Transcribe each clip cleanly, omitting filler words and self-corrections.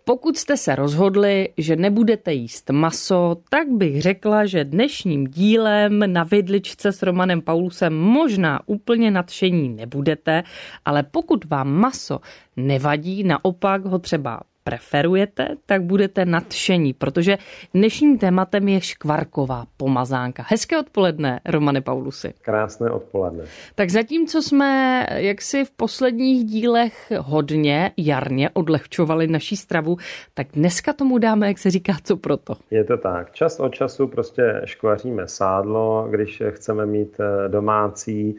Pokud jste se rozhodli, že nebudete jíst maso, tak bych řekla, že dnešním dílem na vidličce s Romanem Paulusem možná úplně nadšení nebudete, ale pokud vám maso nevadí, naopak ho třeba preferujete, tak budete nadšení, protože dnešním tématem je škvarková pomazánka. Hezké odpoledne, Romane Paulusi. Krásné odpoledne. Tak zatímco jsme jaksi v posledních dílech hodně jarně odlehčovali naší stravu, tak dneska tomu dáme, jak se říká, co proto. Je to tak. Čas od času prostě škvaříme sádlo, když chceme mít domácí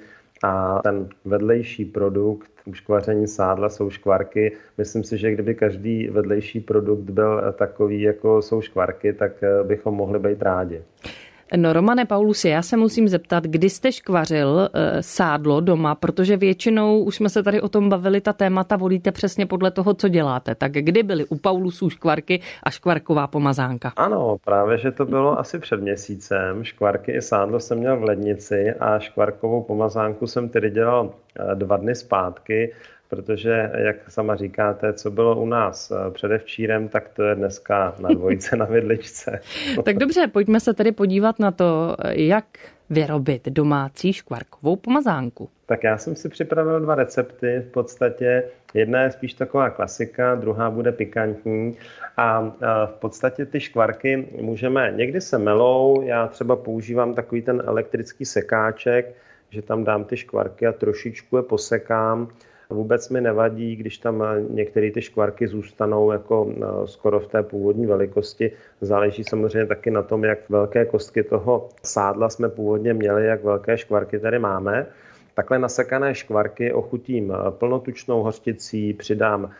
a ten vedlejší produkt škvaření sádla jsou škvarky. Myslím si, že kdyby každý vedlejší produkt byl takový, jako jsou škvarky, tak bychom mohli být rádi. No, Romane Paulusi, já se musím zeptat, kdy jste škvařil sádlo doma, protože většinou, už jsme se tady o tom bavili, ta témata volíte přesně podle toho, co děláte. Tak kdy byly u Paulusů škvarky a škvarková pomazánka? Ano, právě, že to bylo asi před měsícem. Škvarky i sádlo jsem měl v lednici a škvarkovou pomazánku jsem tedy dělal 2 dny zpátky, protože, jak sama říkáte, co bylo u nás předevčírem, tak to je dneska na dvojce na vidličce. Tak dobře, pojďme se tedy podívat na to, jak vyrobit domácí škvarkovou pomazánku. Tak já jsem si připravil 2 recepty v podstatě. Jedna je spíš taková klasika, druhá bude pikantní a v podstatě ty škvarky můžeme, někdy se melou, já třeba používám takový ten elektrický sekáček, že tam dám ty škvarky a trošičku je posekám. Vůbec mi nevadí, když tam některé ty škvarky zůstanou jako skoro v té původní velikosti. Záleží samozřejmě taky na tom, jak velké kostky toho sádla jsme původně měli, jak velké škvarky tady máme. Takhle nasekané škvarky ochutím plnotučnou hořčicí, přidám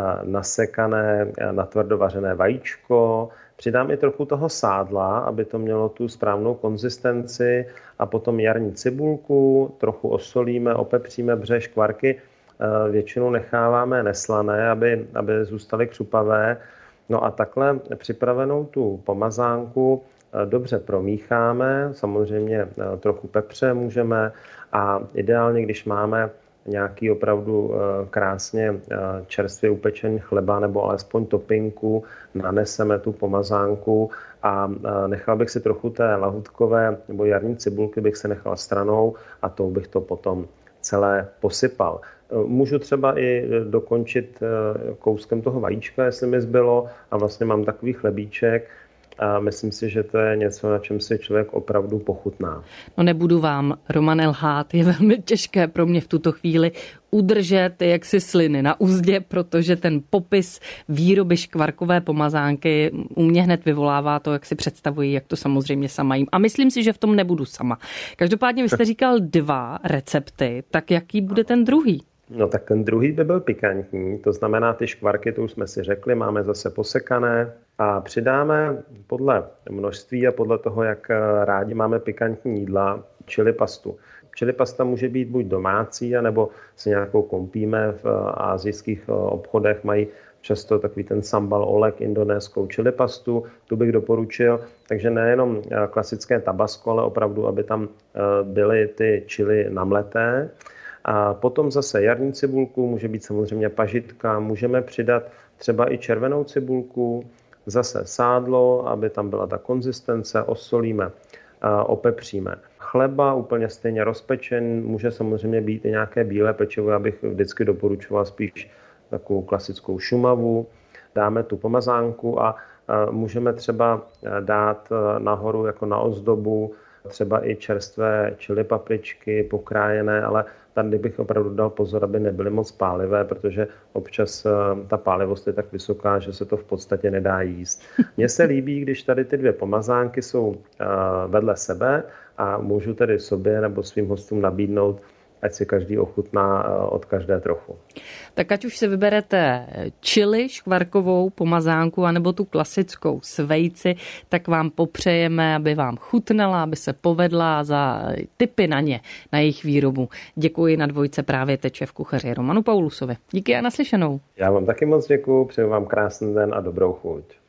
nasekané, natvrdo vařené vajíčko, přidám i trochu toho sádla, aby to mělo tu správnou konzistenci a potom jarní cibulku, trochu osolíme, opepříme, protože škvarky většinou necháváme neslané, aby zůstaly křupavé. No a takhle připravenou tu pomazánku dobře promícháme, samozřejmě trochu pepře můžeme a ideálně, když máme nějaký opravdu krásně čerstvě upečený chleba nebo alespoň topinku, naneseme tu pomazánku a nechal bych si trochu té lahutkové nebo jarní cibulky bych se nechal stranou a tou bych to potom celé posypal. Můžu třeba i dokončit kouskem toho vajíčka, jestli mi zbylo, a vlastně mám takový chlebíček a myslím si, že to je něco, na čem si člověk opravdu pochutná. No, nebudu vám, Romane, lhát, je velmi těžké pro mě v tuto chvíli udržet jaksi sliny na uzdě, protože ten popis výroby škvarkové pomazánky u mě hned vyvolává to, jak si představuji, jak to samozřejmě sama jím. A myslím si, že v tom nebudu sama. Každopádně vy jste říkal 2 recepty, tak jaký bude ten druhý? No tak ten druhý by byl pikantní, to znamená ty škvarky, to už jsme si řekli, máme zase posekané a přidáme podle množství a podle toho, jak rádi máme pikantní jídla, chili pastu. Chili pasta může být buď domácí, anebo si nějakou koupíme v asijských obchodech, mají často takový ten sambal olek, indonéskou chili pastu, tu bych doporučil. Takže nejenom klasické tabasco, ale opravdu, aby tam byly ty chili namleté. A potom zase jarní cibulku, může být samozřejmě pažitka, můžeme přidat třeba i červenou cibulku, zase sádlo, aby tam byla ta konzistence, osolíme, opepříme. Chleba úplně stejně rozpečen, může samozřejmě být i nějaké bílé pečivo, já bych vždycky doporučoval spíš takovou klasickou šumavu. Dáme tu pomazánku a můžeme třeba dát nahoru jako na ozdobu třeba i čerstvé chili papričky pokrájené, ale tady bych opravdu dal pozor, aby nebyly moc pálivé, protože občas ta pálivost je tak vysoká, že se to v podstatě nedá jíst. Mně se líbí, když tady ty 2 pomazánky jsou vedle sebe a můžu tedy sobě nebo svým hostům nabídnout, ať si každý ochutná od každé trochu. Tak ať už se vyberete chili, škvarkovou pomazánku, anebo tu klasickou s vejci, tak vám popřejeme, aby vám chutnala, aby se povedla, za tipy na ně, na jejich výrobu. Děkuji na dvojce právě teď šéf kuchaři Romanu Paulusovi. Díky a naslyšenou. Já vám taky moc děkuji, přeju vám krásný den a dobrou chuť.